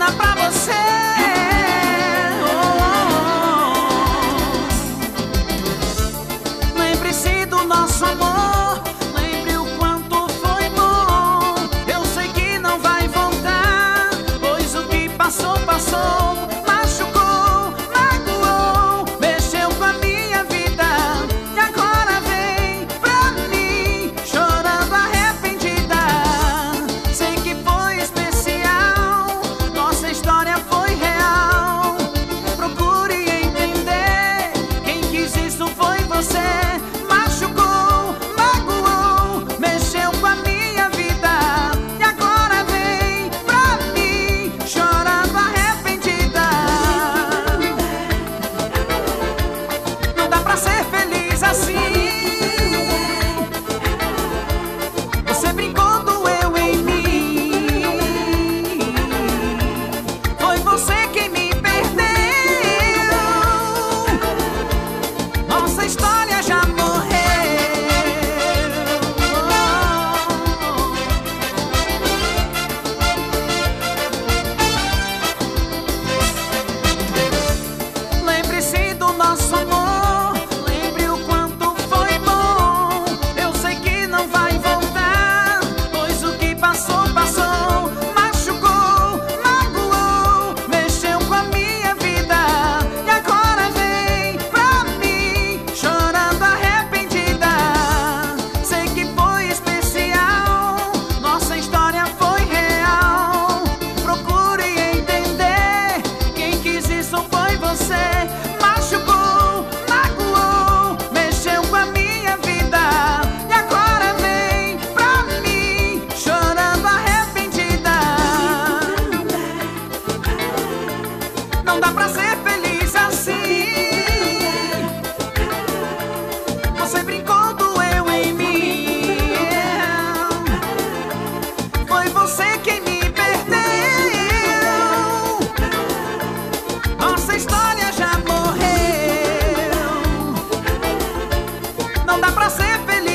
nada pra você. Lembre-se do nosso amor, lembre o quanto foi bom. Eu sei que não vai voltar, pois o que passou, passou. Machucou, magoou, mexeu com a minha vida, e agora vem pra mim chorando arrependida. Sei que foi especial, nossa história foi real. Procure entender, quem quis isso foi você. Machucou, magoou, mexeu com a minha vida, e agora vem pra mim chorando arrependida. Não dá pra ser feliz assim. Você brincou do eu em mim, foi você quem me perdeu. Nossa história já morreu. Lembre-se do nosso amor, lembre o quanto foi bom. Eu sei que não vai voltar, pois o que passou, passou. Machucou, magoou, mexeu com a minha vida, e agora vem pra mim chorando arrependida. Sei que foi especial, nossa história foi real. Procure entender, quem quis isso foi você. Machucou, magoou, mexeu com a minha vida, e agora vem pra mim chorando arrependida. Não dá pra ser feliz assim. Você brincou do eu em mim, foi você quem me perdeu. Nossa história já morreu. Não dá pra ser feliz